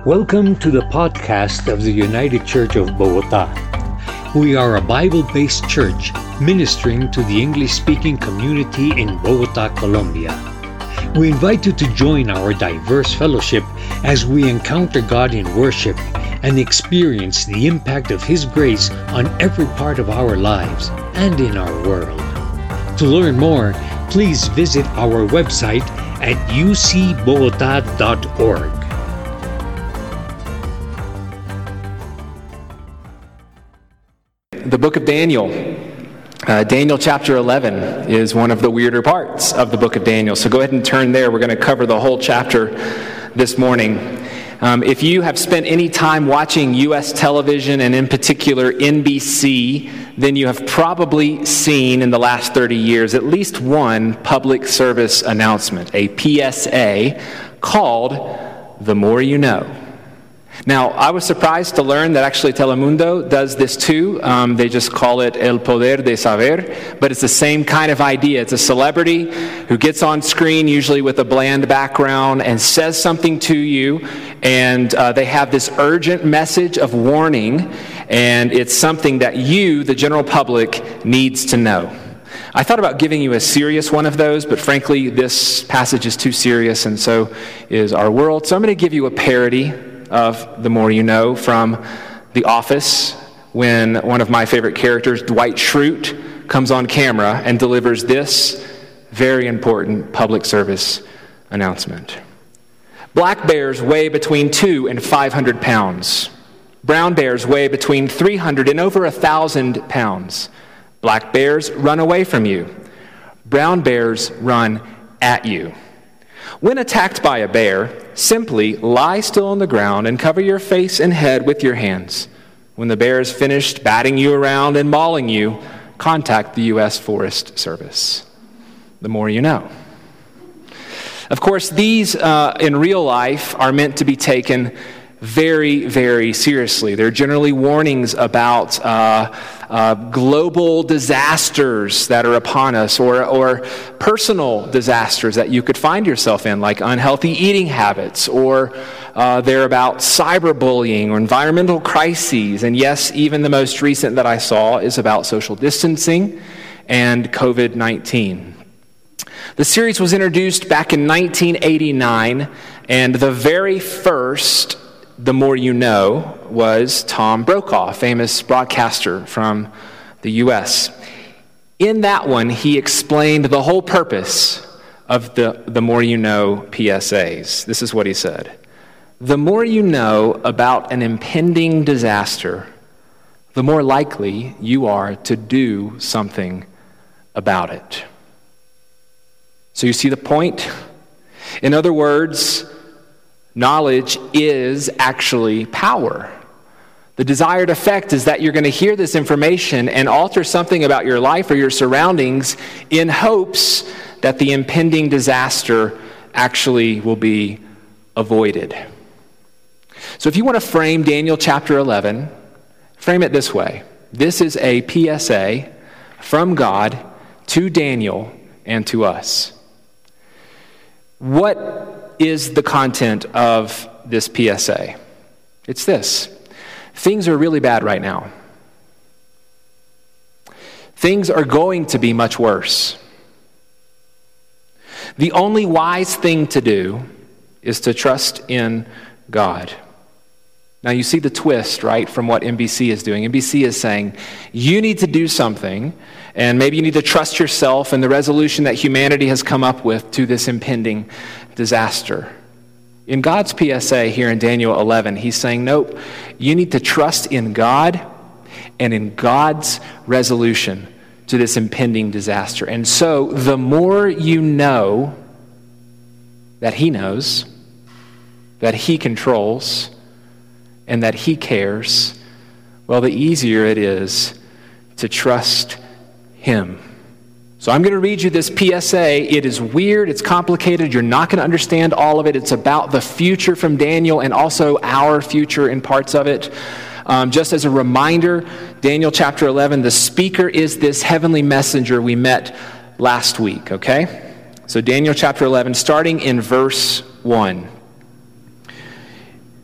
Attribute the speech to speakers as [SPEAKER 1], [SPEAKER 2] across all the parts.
[SPEAKER 1] Welcome to the podcast of the United Church of Bogota. We are a Bible-based church ministering to the English-speaking community in Bogota, Colombia. We invite you to join our diverse fellowship as we encounter God in worship and experience the impact of His grace on every part of our lives and in our world. To learn more, please visit our website at ucbogota.org.
[SPEAKER 2] The book of Daniel. Daniel chapter 11 is one of the weirder parts of the book of Daniel. So go ahead and turn there. We're going to cover the whole chapter this morning. If you have spent any time watching U.S. television, and in particular NBC, then you have probably seen in the last 30 years at least one public service announcement, a PSA, called The More You Know. Now, I was surprised to learn that actually Telemundo does this too. They just call it El Poder de Saber, but it's the same kind of idea. It's a celebrity who gets on screen, usually with a bland background, and says something to you, and they have this urgent message of warning, and it's something that you, the general public, needs to know. I thought about giving you a serious one of those, but frankly, this passage is too serious, and so is our world. So I'm going to give you a parody of The More You Know from The Office, when one of my favorite characters, Dwight Schrute, comes on camera and delivers this very important public service announcement. Black bears weigh between 200 and 500 pounds. Brown bears weigh between 300 and over 1,000 pounds. Black bears run away from you. Brown bears run at you. When attacked by a bear, simply lie still on the ground and cover your face and head with your hands. When the bear is finished batting you around and mauling you, contact the U.S. Forest Service. The more you know. Of course, these in real life are meant to be taken very, very seriously. They're generally warnings about global disasters that are upon us, or personal disasters that you could find yourself in, like unhealthy eating habits, or they're about cyberbullying or environmental crises. And yes, even the most recent that I saw is about social distancing and COVID-19. The series was introduced back in 1989, and the very first The More You Know was Tom Brokaw, famous broadcaster from the U.S. In that one, he explained the whole purpose of the More You Know PSAs. This is what he said. The more you know about an impending disaster, the more likely you are to do something about it. So you see the point? In other words, knowledge is actually power. The desired effect is that you're going to hear this information and alter something about your life or your surroundings in hopes that the impending disaster actually will be avoided. So if you want to frame Daniel chapter 11, frame it this way. This is a PSA from God to Daniel and to us. What is the content of this PSA? It's this. Things are really bad right now. Things are going to be much worse. The only wise thing to do is to trust in God. Now you see the twist, right, from what NBC is doing. NBC is saying, you need to do something, and maybe you need to trust yourself and the resolution that humanity has come up with to this impending disaster. In God's PSA here in Daniel 11, he's saying, nope, you need to trust in God and in God's resolution to this impending disaster. And so the more you know that he knows, that he controls, and that he cares, well, the easier it is to trust him. So I'm going to read you this PSA. It is weird. It's complicated. You're not going to understand all of it. It's about the future from Daniel and also our future in parts of it. Just as a reminder, Daniel chapter 11, the speaker is this heavenly messenger we met last week, okay? So Daniel chapter 11, starting in verse 1.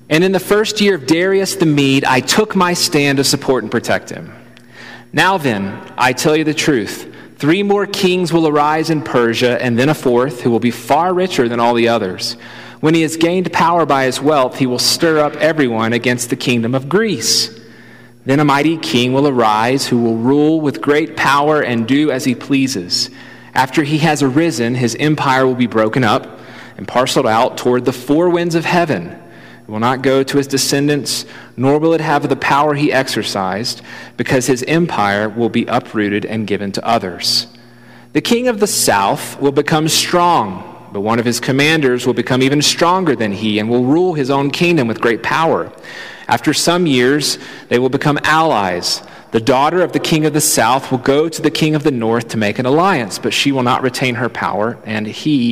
[SPEAKER 2] And in the first year of Darius the Mede, I took my stand to support and protect him. Now then, I tell you the truth. 3 more kings will arise in Persia, and then a 4th, who will be far richer than all the others. When he has gained power by his wealth, he will stir up everyone against the kingdom of Greece. Then a mighty king will arise, who will rule with great power and do as he pleases. After he has arisen, his empire will be broken up and parceled out toward the 4 winds of heaven. It will not go to his descendants, nor will it have the power he exercised, because his empire will be uprooted and given to others. The king of the south will become strong, but one of his commanders will become even stronger than he and will rule his own kingdom with great power. After some years, they will become allies. The daughter of the king of the south will go to the king of the north to make an alliance, but she will not retain her power, and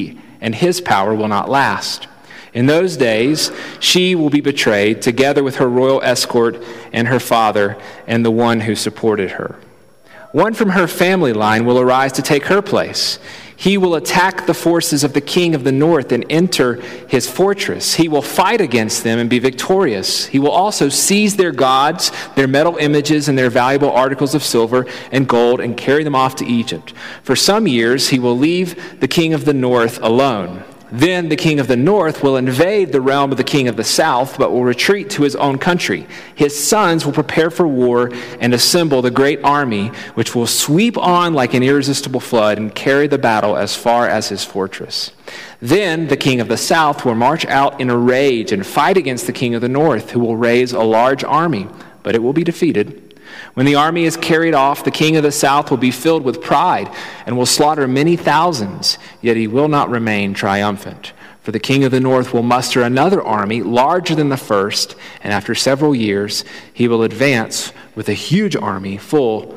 [SPEAKER 2] his power will not last. In those days, she will be betrayed together with her royal escort and her father and the one who supported her. One from her family line will arise to take her place. He will attack the forces of the king of the north and enter his fortress. He will fight against them and be victorious. He will also seize their gods, their metal images, and their valuable articles of silver and gold and carry them off to Egypt. For some years, he will leave the king of the north alone. Then the king of the north will invade the realm of the king of the south, but will retreat to his own country. His sons will prepare for war and assemble the great army, which will sweep on like an irresistible flood and carry the battle as far as his fortress. Then the king of the south will march out in a rage and fight against the king of the north, who will raise a large army, but it will be defeated. When the army is carried off, the king of the south will be filled with pride and will slaughter many thousands, yet he will not remain triumphant. For the king of the north will muster another army larger than the first, and after several years he will advance with a huge army fully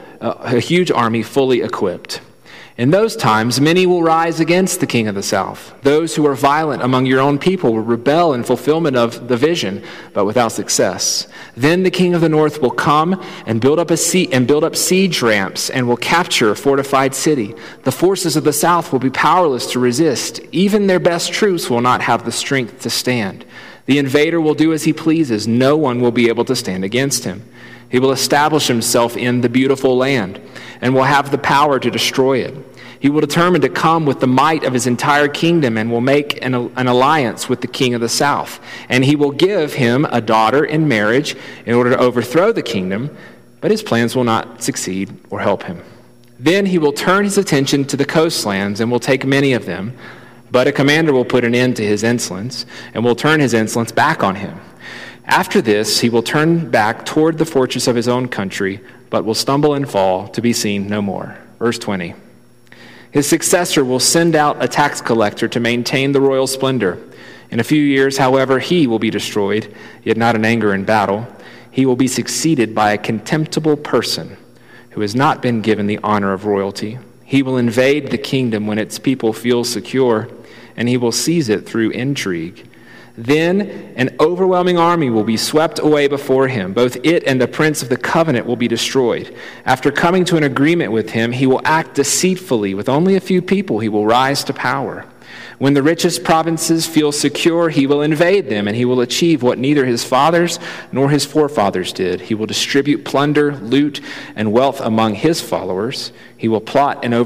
[SPEAKER 2] equipped. In those times, many will rise against the king of the south. Those who are violent among your own people will rebel in fulfillment of the vision, but without success. Then the king of the north will come and build up siege ramps and will capture a fortified city. The forces of the south will be powerless to resist. Even their best troops will not have the strength to stand. The invader will do as he pleases. No one will be able to stand against him. He will establish himself in the beautiful land and will have the power to destroy it. He will determine to come with the might of his entire kingdom and will make an alliance with the king of the south. And he will give him a daughter in marriage in order to overthrow the kingdom, but his plans will not succeed or help him. Then he will turn his attention to the coastlands and will take many of them, but a commander will put an end to his insolence and will turn his insolence back on him. After this, he will turn back toward the fortress of his own country, but will stumble and fall to be seen no more. Verse 20. His successor will send out a tax collector to maintain the royal splendor. In a few years, however, he will be destroyed, yet not in anger and battle. He will be succeeded by a contemptible person who has not been given the honor of royalty. He will invade the kingdom when its people feel secure, and he will seize it through intrigue. Then an overwhelming army will be swept away before him. Both it and the prince of the covenant will be destroyed. After coming to an agreement with him, he will act deceitfully. With only a few people, he will rise to power. When the richest provinces feel secure, he will invade them, and he will achieve what neither his fathers nor his forefathers did. He will distribute plunder, loot, and wealth among his followers. He will plot the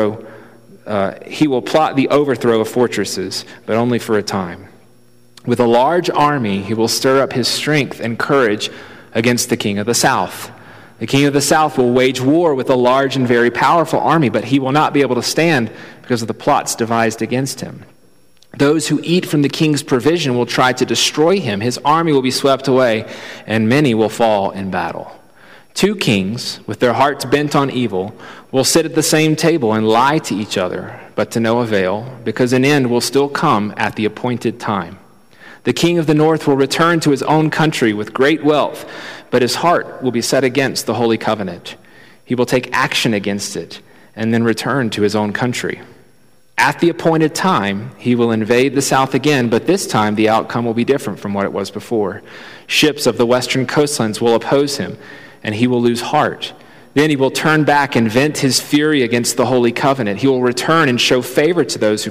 [SPEAKER 2] overthrow of fortresses, but only for a time. With a large army, he will stir up his strength and courage against the king of the south. The king of the south will wage war with a large and very powerful army, but he will not be able to stand because of the plots devised against him. Those who eat from the king's provision will try to destroy him. His army will be swept away, and many will fall in battle. 2 kings, with their hearts bent on evil, will sit at the same table and lie to each other, but to no avail, because an end will still come at the appointed time. The king of the north will return to his own country with great wealth, but his heart will be set against the holy covenant. He will take action against it and then return to his own country. At the appointed time, he will invade the south again, but this time the outcome will be different from what it was before. Ships of the western coastlands will oppose him, and he will lose heart. Then he will turn back and vent his fury against the holy covenant. He will return and show favor to those who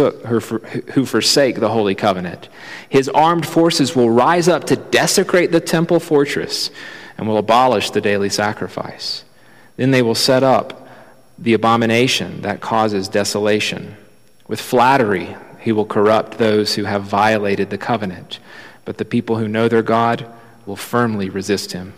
[SPEAKER 2] forsake the holy covenant. His armed forces will rise up to desecrate the temple fortress and will abolish the daily sacrifice. Then they will set up the abomination that causes desolation. With flattery, he will corrupt those who have violated the covenant, but the people who know their God will firmly resist him.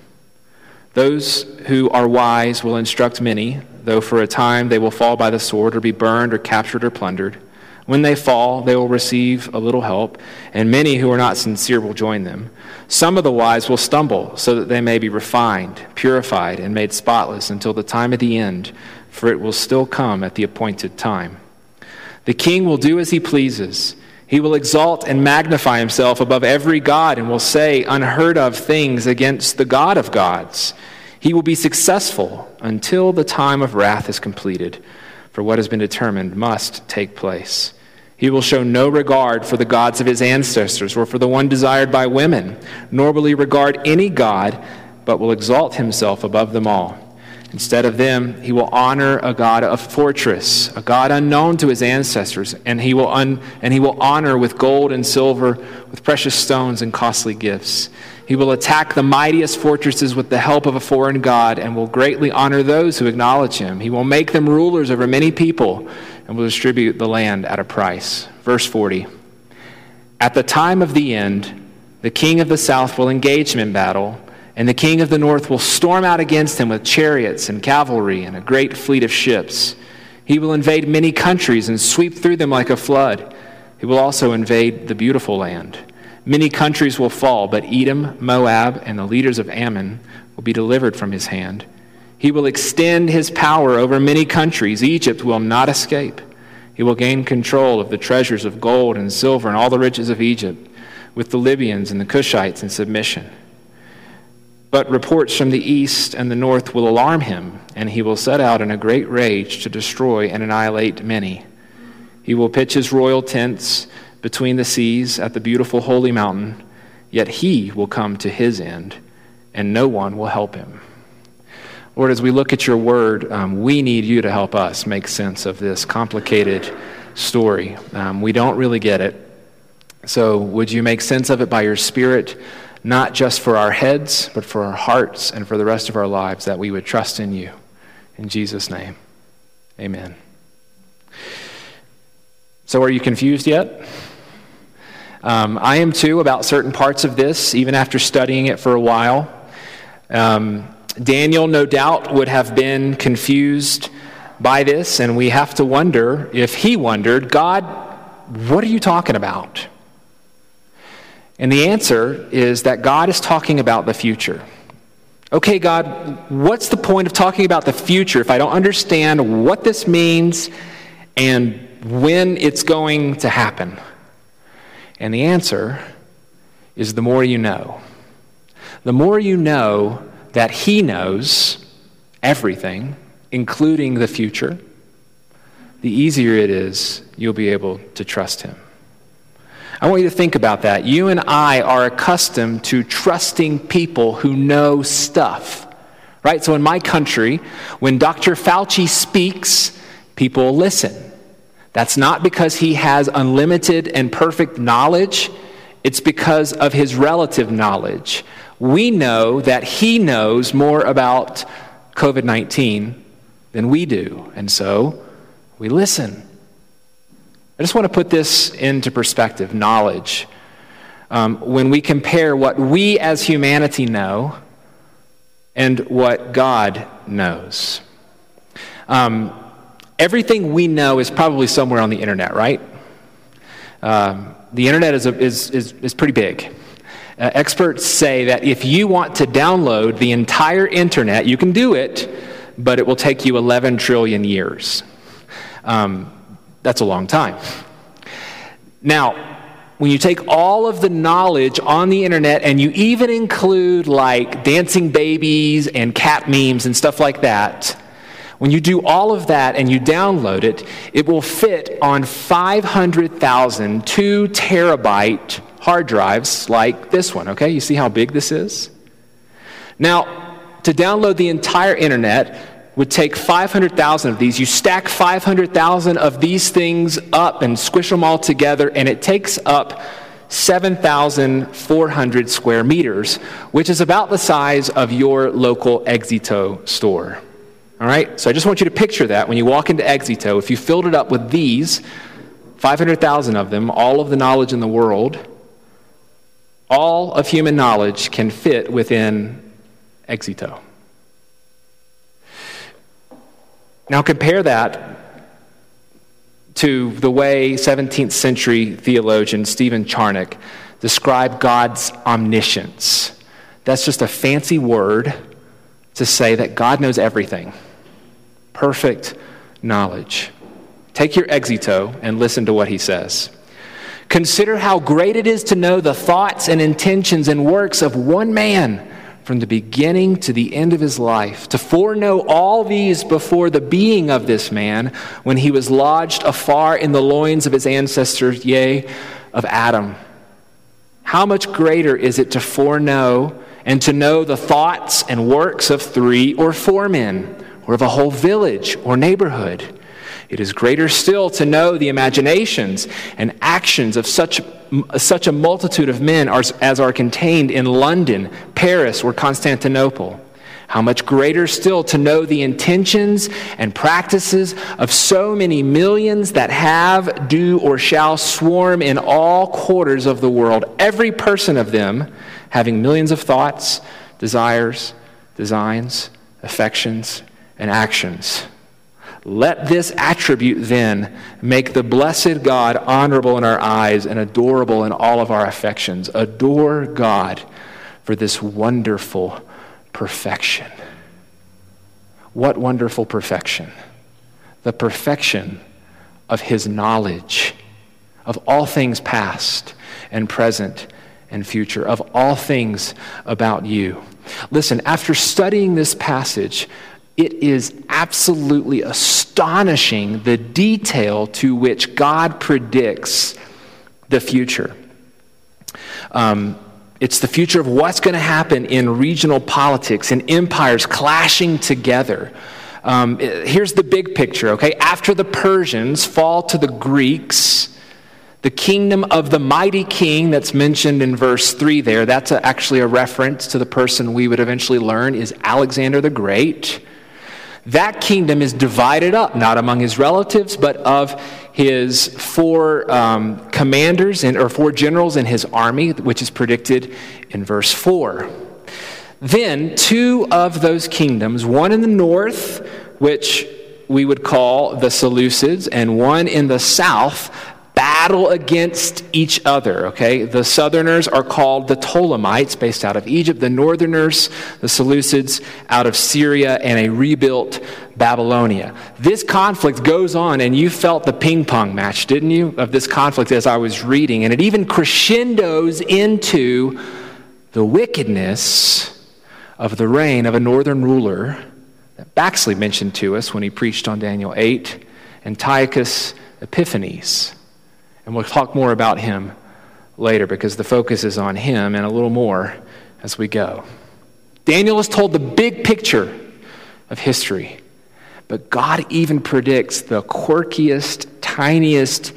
[SPEAKER 2] Those who are wise will instruct many, though for a time they will fall by the sword or be burned or captured or plundered. When they fall, they will receive a little help, and many who are not sincere will join them. Some of the wise will stumble, so that they may be refined, purified, and made spotless until the time of the end, for it will still come at the appointed time. The king will do as he pleases. He will exalt and magnify himself above every god and will say unheard of things against the God of gods. He will be successful until the time of wrath is completed, for what has been determined must take place. He will show no regard for the gods of his ancestors or for the one desired by women, nor will he regard any god, but will exalt himself above them all. Instead of them, he will honor a god of fortress, a god unknown to his ancestors, and he will honor with gold and silver, with precious stones and costly gifts. He will attack the mightiest fortresses with the help of a foreign god, and will greatly honor those who acknowledge him. He will make them rulers over many people, and will distribute the land at a price. Verse 40. At the time of the end, the king of the south will engage him in battle, and the king of the north will storm out against him with chariots and cavalry and a great fleet of ships. He will invade many countries and sweep through them like a flood. He will also invade the beautiful land. Many countries will fall, but Edom, Moab, and the leaders of Ammon will be delivered from his hand. He will extend his power over many countries. Egypt will not escape. He will gain control of the treasures of gold and silver and all the riches of Egypt, with the Libyans and the Cushites in submission. But reports from the east and the north will alarm him, and he will set out in a great rage to destroy and annihilate many. He will pitch his royal tents between the seas at the beautiful holy mountain, yet he will come to his end, and no one will help him. Lord, as we look at your word, we need you to help us make sense of this complicated story. We don't really get it. So would you make sense of it by your Spirit, not just for our heads, but for our hearts and for the rest of our lives, that we would trust in you. In Jesus' name, amen. So are you confused yet? I am too about certain parts of this, even after studying it for a while. Daniel, no doubt, would have been confused by this, and we have to wonder if he wondered, God, what are you talking about? And the answer is that God is talking about the future. Okay, God, what's the point of talking about the future if I don't understand what this means and when it's going to happen? And the answer is the more you know. The more you know that he knows everything, including the future, the easier it is you'll be able to trust him. I want you to think about that. You and I are accustomed to trusting people who know stuff, right? So in my country, when Dr. Fauci speaks, people listen. That's not because he has unlimited and perfect knowledge. It's because of his relative knowledge. We know that he knows more about COVID-19 than we do, and so we listen. I just want to put this into perspective, knowledge. When we compare what we as humanity know and what God knows. Everything we know is probably somewhere on the internet, right? The internet is pretty big. Experts say that if you want to download the entire internet, you can do it, but it will take you 11 trillion years. That's a long time. Now, when you take all of the knowledge on the internet and you even include like dancing babies and cat memes and stuff like that, when you do all of that and you download it, it will fit on 500,000 2-terabyte hard drives like this one, okay? You see how big this is? Now, to download the entire internet would take 500,000 of these. You stack 500,000 of these things up and squish them all together, and it takes up 7,400 square meters, which is about the size of your local Exito store. All right? So I just want you to picture that when you walk into Exito. If you filled it up with these, 500,000 of them, all of the knowledge in the world, all of human knowledge can fit within Exito. Now compare that to the way 17th century theologian Stephen Charnock described God's omniscience. That's just a fancy word to say that God knows everything. Perfect knowledge. Take your Exito and listen to what he says. Consider how great it is to know the thoughts and intentions and works of one man from the beginning to the end of his life, to foreknow all these before the being of this man, when he was lodged afar in the loins of his ancestors, yea, of Adam. How much greater is it to foreknow and to know the thoughts and works of 3 or 4 men, or of a whole village or neighborhood? It is greater still to know the imaginations and actions of such a multitude of men as are contained in London, Paris, or Constantinople. How much greater still to know the intentions and practices of so many millions that have, do, or shall swarm in all quarters of the world, every person of them having millions of thoughts, desires, designs, affections, and actions. Let this attribute then make the blessed God honorable in our eyes and adorable in all of our affections. Adore God for this wonderful perfection. What wonderful perfection? The perfection of his knowledge of all things past and present and future, of all things about you. Listen, after studying this passage, it is absolutely astonishing the detail to which God predicts the future. It's the future of what's going to happen in regional politics and empires clashing together. Here's the big picture, okay? After the Persians fall to the Greeks, the kingdom of the mighty king that's mentioned in verse 3 there, that's actually a reference to the person we would eventually learn is Alexander the Great. That kingdom is divided up, not among his relatives, but of his 4 commanders or 4 generals in his army, which is predicted in verse 4. Then 2 of those kingdoms, one in the north, which we would call the Seleucids, and one in the south, battle against each other, okay? The southerners are called the Ptolemites, based out of Egypt. The northerners, the Seleucids, out of Syria and a rebuilt Babylonia. This conflict goes on, and you felt the ping pong match, didn't you, of this conflict as I was reading. And it even crescendos into the wickedness of the reign of a northern ruler that Baxley mentioned to us when he preached on Daniel 8, Antiochus Epiphanes. And we'll talk more about him later because the focus is on him and a little more as we go. Daniel is told the big picture of history, but God even predicts the quirkiest, tiniest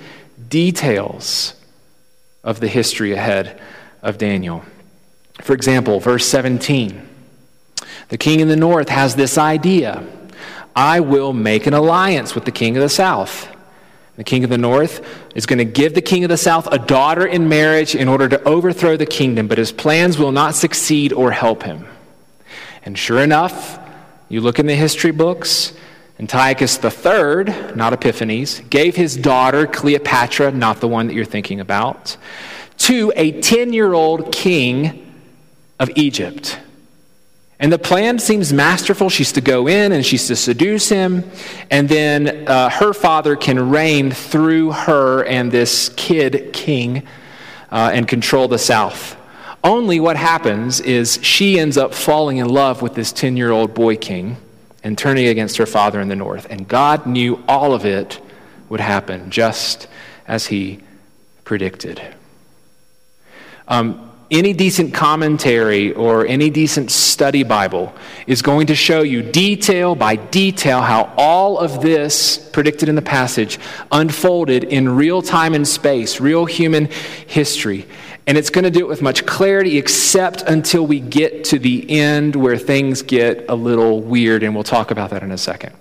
[SPEAKER 2] details of the history ahead of Daniel. For example, verse 17, the king in the north has this idea: I will make an alliance with the king of the south. The king of the north is going to give the king of the south a daughter in marriage in order to overthrow the kingdom, but his plans will not succeed or help him. And sure enough, you look in the history books, Antiochus III, not Epiphanes, gave his daughter Cleopatra, not the one that you're thinking about, to a 10-year-old king of Egypt. And the plan seems masterful. She's to go in and she's to seduce him. And then her father can reign through her and this kid king and control the south. Only what happens is she ends up falling in love with this 10-year-old boy king and turning against her father in the north. And God knew all of it would happen just as he predicted. any decent commentary or any decent study Bible is going to show you detail by detail how all of this predicted in the passage unfolded in real time and space, real human history. And it's going to do it with much clarity, except until we get to the end where things get a little weird, and we'll talk about that in a second.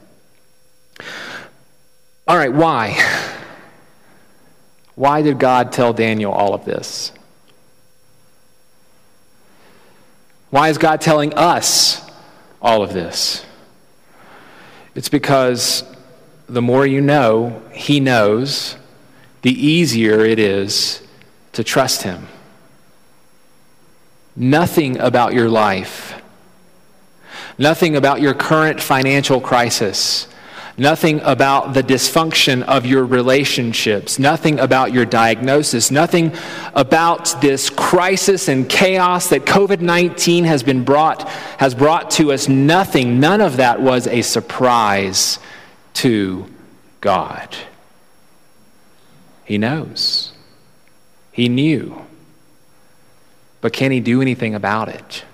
[SPEAKER 2] All right, why? Why did God tell Daniel all of this? Why is God telling us all of this? It's because the more you know, He knows, the easier it is to trust Him. Nothing about your life, nothing about your current financial crisis, nothing about the dysfunction of your relationships, nothing about your diagnosis, nothing about this crisis and chaos that COVID-19 has brought to us, none of that was a surprise to God. He knows. He knew. But can He do anything about it?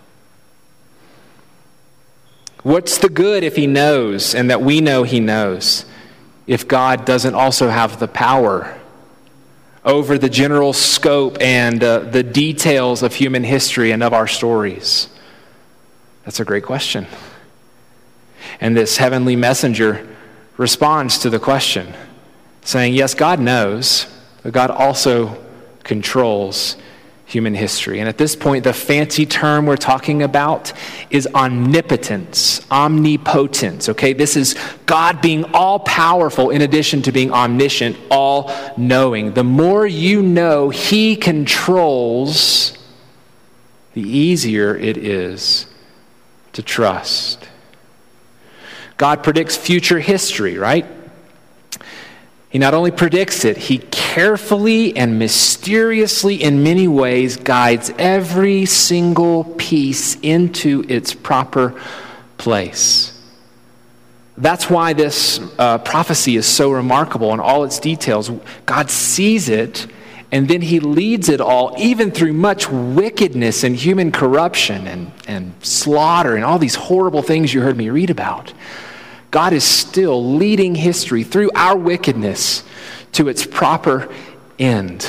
[SPEAKER 2] What's the good if He knows and that we know He knows, if God doesn't also have the power over the general scope and the details of human history and of our stories? That's a great question. And this heavenly messenger responds to the question, saying, yes, God knows, but God also controls human history. And at this point, the fancy term we're talking about is omnipotence, omnipotence, okay? This is God being all-powerful in addition to being omniscient, all-knowing. The more you know He controls, the easier it is to trust. God predicts future history, right? He not only predicts it, He carefully and mysteriously, in many ways, guides every single piece into its proper place. That's why this prophecy is so remarkable in all its details. God sees it, and then He leads it all, even through much wickedness and human corruption and slaughter and all these horrible things you heard me read about. God is still leading history through our wickedness to its proper end.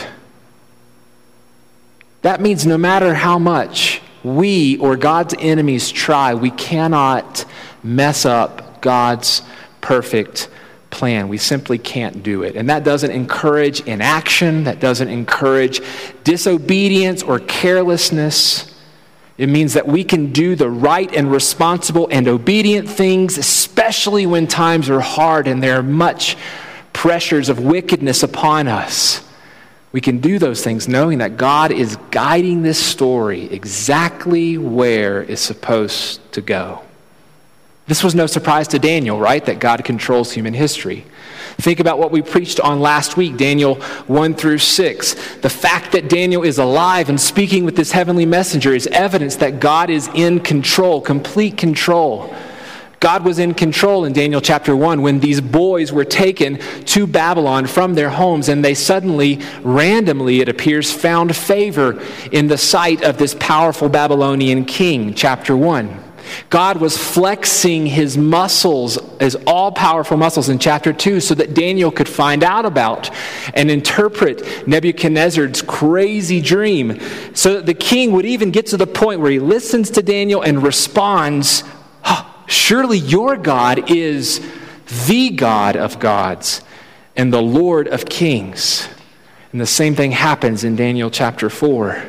[SPEAKER 2] That means no matter how much we or God's enemies try, we cannot mess up God's perfect plan. We simply can't do it. And that doesn't encourage inaction. That doesn't encourage disobedience or carelessness. It means that we can do the right and responsible and obedient things, especially when times are hard and there are much pressures of wickedness upon us. We can do those things knowing that God is guiding this story exactly where it's supposed to go. This was no surprise to Daniel, right? That God controls human history. Think about what we preached on last week, Daniel 1 through 6. The fact that Daniel is alive and speaking with this heavenly messenger is evidence that God is in control, complete control. God was in control in Daniel chapter 1 when these boys were taken to Babylon from their homes, and they suddenly, randomly, it appears, found favor in the sight of this powerful Babylonian king, chapter 1. God was flexing His muscles, His all-powerful muscles in chapter 2 so that Daniel could find out about and interpret Nebuchadnezzar's crazy dream, so that the king would even get to the point where he listens to Daniel and responds, surely your God is the God of gods and the Lord of kings. And the same thing happens in Daniel chapter 4.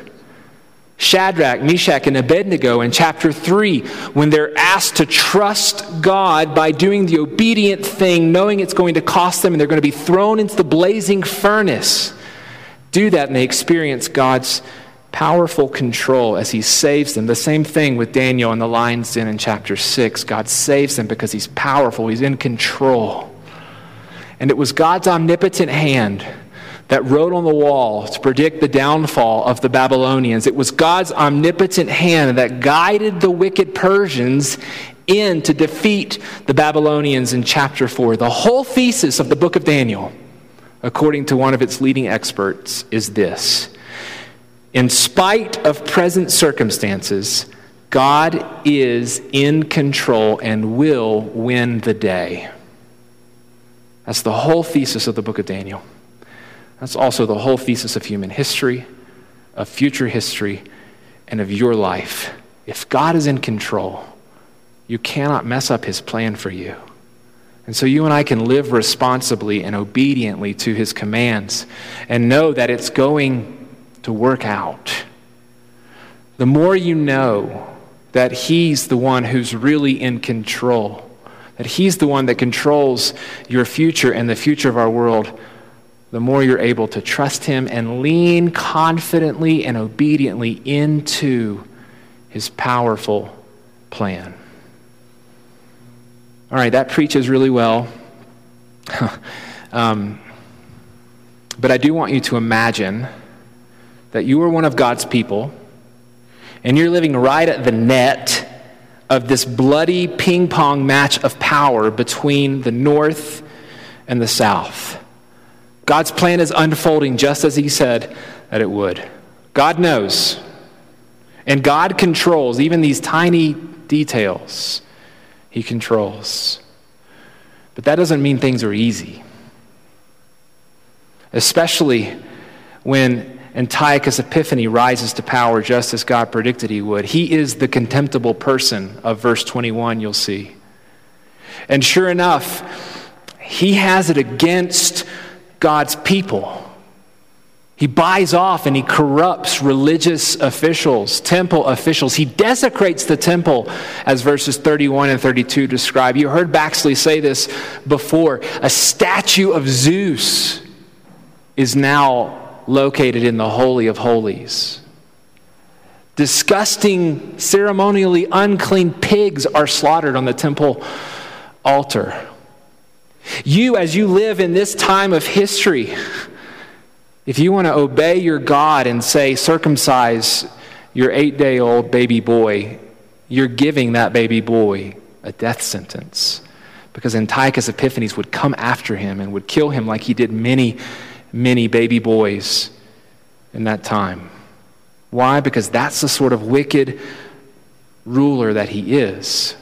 [SPEAKER 2] Shadrach, Meshach, and Abednego in chapter 3, when they're asked to trust God by doing the obedient thing, knowing it's going to cost them and they're going to be thrown into the blazing furnace, do that and they experience God's powerful control as He saves them. The same thing with Daniel in the lion's den in chapter 6. God saves them because He's powerful, He's in control. And it was God's omnipotent hand that wrote on the wall to predict the downfall of the Babylonians. It was God's omnipotent hand that guided the wicked Persians in to defeat the Babylonians in chapter 4. The whole thesis of the book of Daniel, according to one of its leading experts, is this: In spite of present circumstances, God is in control and will win the day. That's the whole thesis of the book of Daniel. That's also the whole thesis of human history, of future history, and of your life. If God is in control, you cannot mess up his plan for you. And so you and I can live responsibly and obediently to his commands and know that it's going to work out. The more you know that he's the one who's really in control, that he's the one that controls your future and the future of our world, the more you're able to trust him and lean confidently and obediently into his powerful plan. All right, that preaches really well. But I do want you to imagine that you are one of God's people and you're living right at the net of this bloody ping pong match of power between the North and the South. God's plan is unfolding just as he said that it would. God knows. And God controls even these tiny details. He controls. But that doesn't mean things are easy. Especially when Antiochus Epiphanes rises to power just as God predicted he would. He is the contemptible person of verse 21, you'll see. And sure enough, he has it against God's people. He buys off and he corrupts religious officials, temple officials. He desecrates the temple, as verses 31 and 32 describe. You heard Baxley say this before. A statue of Zeus is now located in the Holy of Holies. Disgusting, ceremonially unclean pigs are slaughtered on the temple altar. You, as you live in this time of history, if you want to obey your God and say, circumcise your 8-day-old baby boy, you're giving that baby boy a death sentence. Because Antiochus Epiphanes would come after him and would kill him like he did many, many baby boys in that time. Why? Because that's the sort of wicked ruler that he is.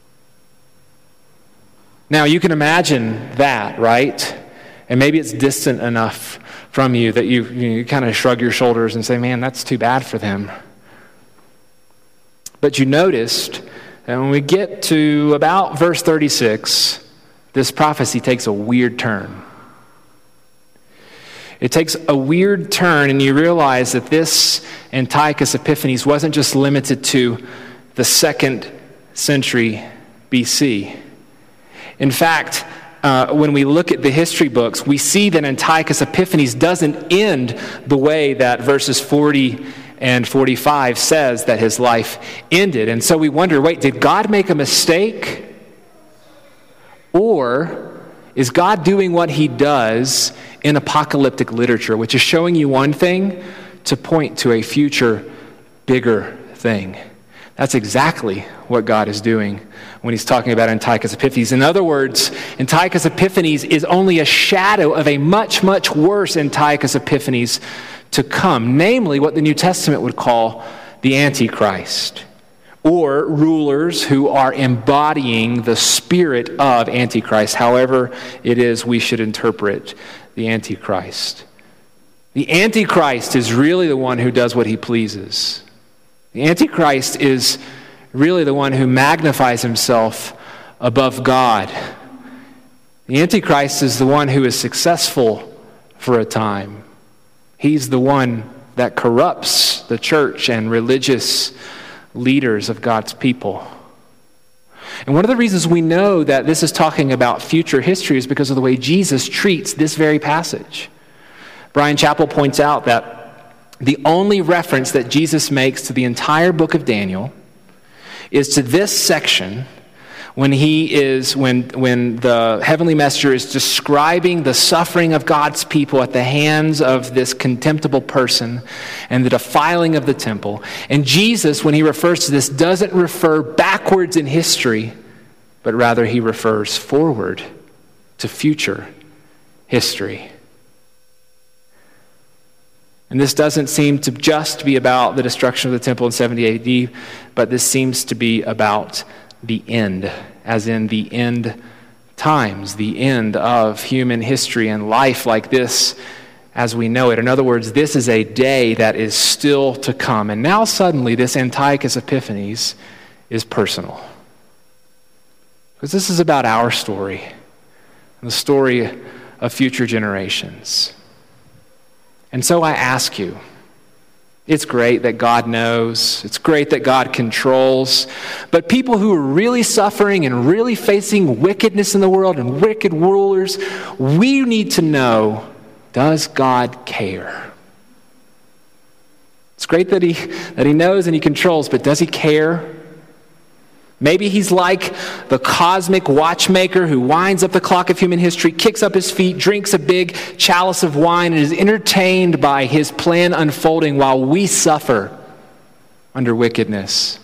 [SPEAKER 2] Now, you can imagine that, right? And maybe it's distant enough from you that you kind of shrug your shoulders and say, man, that's too bad for them. But you noticed that when we get to about verse 36, this prophecy takes a weird turn. It takes a weird turn, and you realize that this Antiochus Epiphanes wasn't just limited to the 2nd century BC. In fact, when we look at the history books, we see that Antiochus Epiphanes doesn't end the way that verses 40 and 45 says that his life ended. And so we wonder, wait, did God make a mistake? Or is God doing what he does in apocalyptic literature, which is showing you one thing to point to a future, bigger thing? That's exactly what God is doing when he's talking about Antiochus Epiphanes. In other words, Antiochus Epiphanes is only a shadow of a much, much worse Antiochus Epiphanes to come, namely what the New Testament would call the Antichrist, or rulers who are embodying the spirit of Antichrist, however it is we should interpret the Antichrist. The Antichrist is really the one who does what he pleases. The Antichrist is really the one who magnifies himself above God. The Antichrist is the one who is successful for a time. He's the one that corrupts the church and religious leaders of God's people. And one of the reasons we know that this is talking about future history is because of the way Jesus treats this very passage. Brian Chappell points out that the only reference that Jesus makes to the entire book of Daniel is to this section when the heavenly messenger is describing the suffering of God's people at the hands of this contemptible person and the defiling of the temple. And Jesus, when he refers to this, doesn't refer backwards in history, but rather he refers forward to future history. And this doesn't seem to just be about the destruction of the temple in 70 AD, but this seems to be about the end, as in the end times, the end of human history and life like this as we know it. In other words, this is a day that is still to come. And now suddenly this Antiochus Epiphanes is personal. Because this is about our story and the story of future generations. And so I ask you, it's great that God knows, it's great that God controls, but people who are really suffering and really facing wickedness in the world and wicked rulers, we need to know, does God care? It's great that he knows and he controls, but does he care? Maybe he's like the cosmic watchmaker who winds up the clock of human history, kicks up his feet, drinks a big chalice of wine, and is entertained by his plan unfolding while we suffer under wickedness.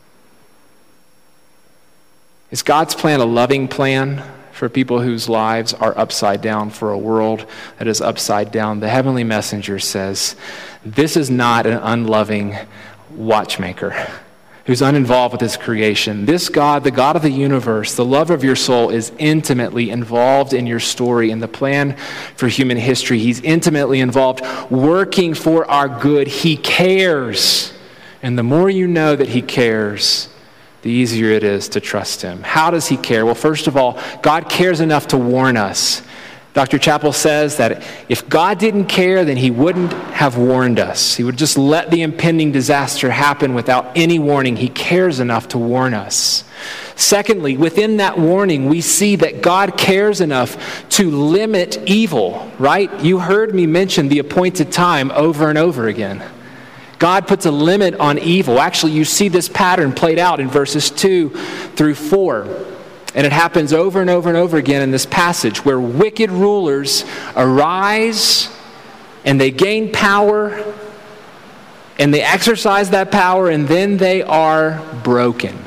[SPEAKER 2] Is God's plan a loving plan for people whose lives are upside down, for a world that is upside down? The heavenly messenger says, this is not an unloving watchmaker who's uninvolved with his creation. This God, the God of the universe, the lover of your soul, is intimately involved in your story, in the plan for human history. He's intimately involved, working for our good. He cares. And the more you know that he cares, the easier it is to trust him. How does he care? Well, first of all, God cares enough to warn us. Dr. Chappell says that if God didn't care, then he wouldn't have warned us. He would just let the impending disaster happen without any warning. He cares enough to warn us. Secondly, within that warning, we see that God cares enough to limit evil, right? You heard me mention the appointed time over and over again. God puts a limit on evil. Actually, you see this pattern played out in verses 2 through 4. And it happens over and over and over again in this passage where wicked rulers arise and they gain power and they exercise that power and then they are broken.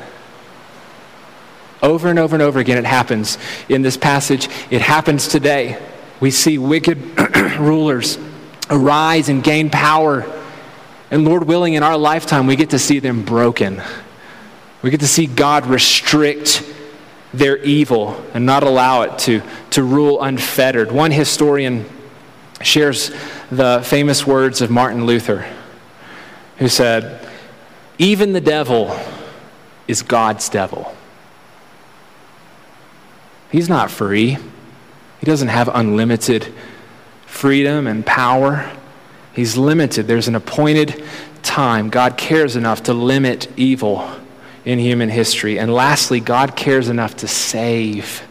[SPEAKER 2] Over and over and over again it happens in this passage. It happens today. We see wicked rulers arise and gain power. And Lord willing, in our lifetime, we get to see them broken. We get to see God restrict their evil and not allow it to rule unfettered. One historian shares the famous words of Martin Luther, who said, "Even the devil is God's devil." He's not free. He doesn't have unlimited freedom and power. He's limited. There's an appointed time. God cares enough to limit evil in human history. And lastly, God cares enough to save.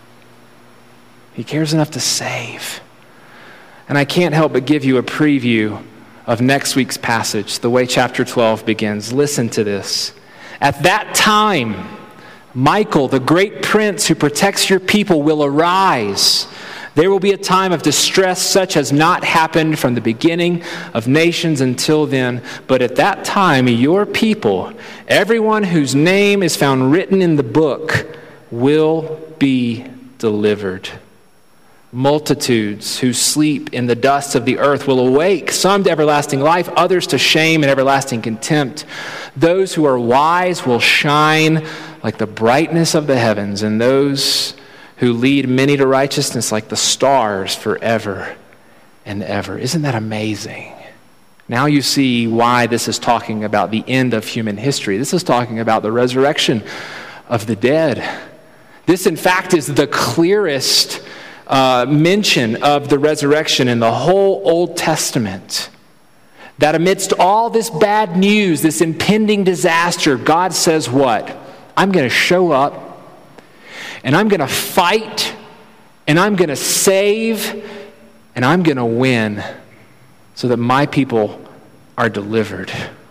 [SPEAKER 2] He cares enough to save. And I can't help but give you a preview of next week's passage, the way chapter 12 begins. Listen to this. At that time, Michael, the great prince who protects your people, will arise. There will be a time of distress such as not happened from the beginning of nations until then. But at that time, your people, everyone whose name is found written in the book, will be delivered. Multitudes who sleep in the dust of the earth will awake, some to everlasting life, others to shame and everlasting contempt. Those who are wise will shine like the brightness of the heavens, and those who lead many to righteousness like the stars forever and ever. Isn't that amazing? Now you see why this is talking about the end of human history. This is talking about the resurrection of the dead. This, in fact, is the clearest mention of the resurrection in the whole Old Testament. That amidst all this bad news, this impending disaster, God says what? I'm going to show up, and I'm going to fight, and I'm going to save, and I'm going to win so that my people are delivered.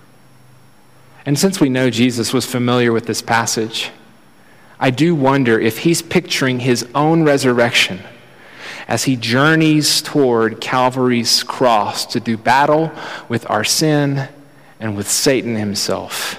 [SPEAKER 2] And since we know Jesus was familiar with this passage, I do wonder if he's picturing his own resurrection as he journeys toward Calvary's cross to do battle with our sin and with Satan himself.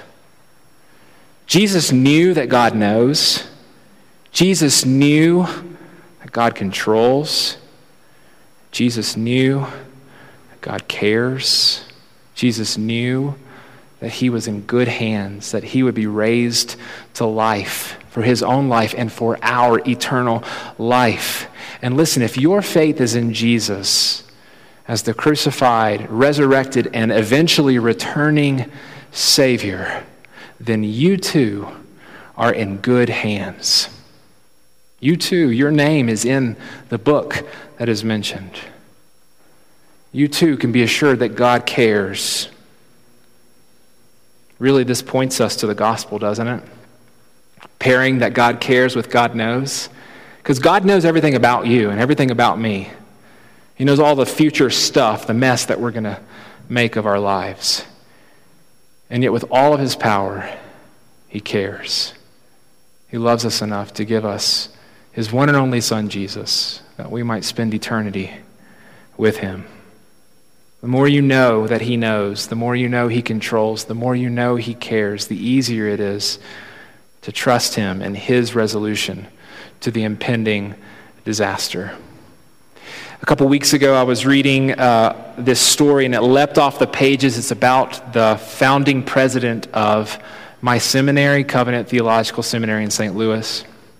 [SPEAKER 2] Jesus knew that God knows. Jesus knew that God controls. Jesus knew that God cares. Jesus knew that he was in good hands, that he would be raised to life for his own life and for our eternal life. And listen, if your faith is in Jesus as the crucified, resurrected, and eventually returning Savior, then you too are in good hands. You too, your name is in the book that is mentioned. You too can be assured that God cares. Really, this points us to the gospel, doesn't it? Pairing that God cares with God knows. Because God knows everything about you and everything about me. He knows all the future stuff, the mess that we're going to make of our lives. And yet with all of his power, he cares. He loves us enough to give us his one and only Son, Jesus, that we might spend eternity with him. The more you know that he knows, the more you know he controls, the more you know he cares, the easier it is to trust him and his resolution to the impending disaster. A couple weeks ago, I was reading this story, and it leapt off the pages. It's about the founding president of my seminary, Covenant Theological Seminary in St. Louis.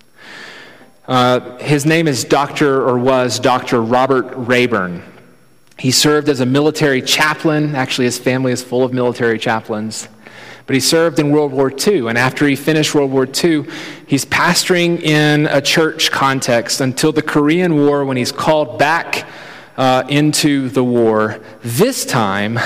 [SPEAKER 2] His name is was Dr. Robert Rayburn. He served as a military chaplain. Actually, his family is full of military chaplains. But he served in World War II, and after he finished World War II, he's pastoring in a church context until the Korean War, when he's called back into the war, this time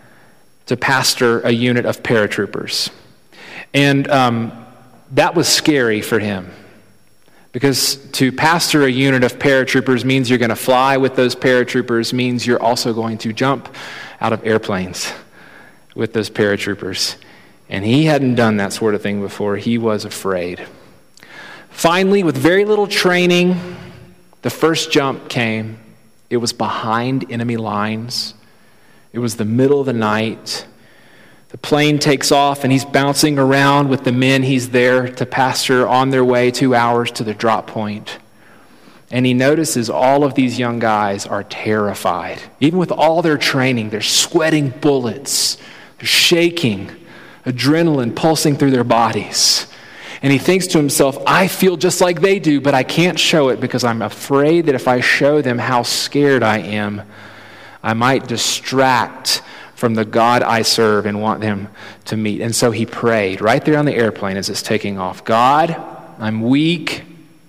[SPEAKER 2] to pastor a unit of paratroopers. And that was scary for him, because to pastor a unit of paratroopers means you're going to fly with those paratroopers, means you're also going to jump out of airplanes with those paratroopers. And he hadn't done that sort of thing before. He was afraid. Finally, with very little training, the first jump came. It was behind enemy lines. It was the middle of the night. The plane takes off, and he's bouncing around with the men he's there to pastor on their way 2 hours to the drop point. And he notices all of these young guys are terrified. Even with all their training, they're sweating bullets. They're shaking. Adrenaline pulsing through their bodies. And he thinks to himself, I feel just like they do, but I can't show it because I'm afraid that if I show them how scared I am, I might distract from the God I serve and want them to meet. And so he prayed right there on the airplane as it's taking off. God, I'm weak.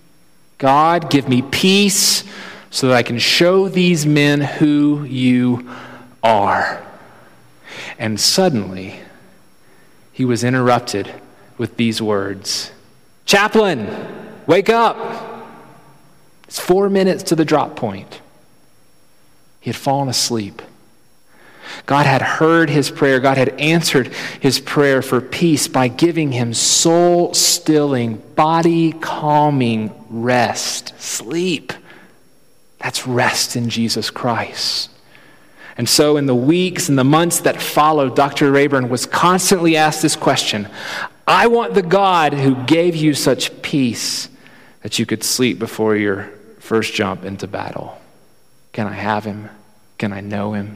[SPEAKER 2] God, give me peace so that I can show these men who you are. And suddenly, he was interrupted with these words. Chaplain, wake up. It's 4 minutes to the drop point. He had fallen asleep. God had heard his prayer. God had answered his prayer for peace by giving him soul-stilling, body-calming rest, sleep. That's rest in Jesus Christ. And so in the weeks and the months that followed, Dr. Rayburn was constantly asked this question. I want the God who gave you such peace that you could sleep before your first jump into battle. Can I have him? Can I know him?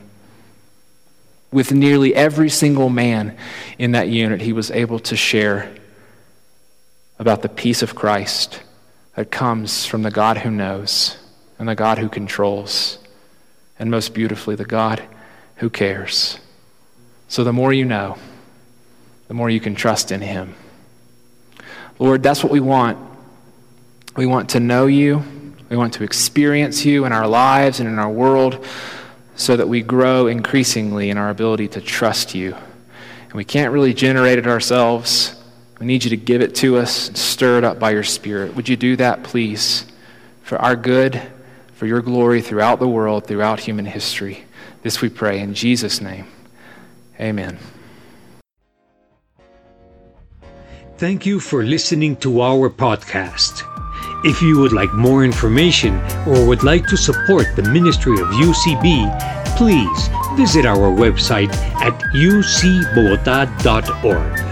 [SPEAKER 2] With nearly every single man in that unit, he was able to share about the peace of Christ that comes from the God who knows and the God who controls. And most beautifully, the God who cares. So the more you know, the more you can trust in him. Lord, that's what we want. We want to know you. We want to experience you in our lives and in our world so that we grow increasingly in our ability to trust you. And we can't really generate it ourselves. We need you to give it to us and stir it up by your Spirit. Would you do that, please, for our good, for your glory throughout the world, throughout human history. This we pray in Jesus' name. Amen.
[SPEAKER 1] Thank you for listening to our podcast. If you would like more information or would like to support the ministry of UCB, please visit our website at ucbogota.org.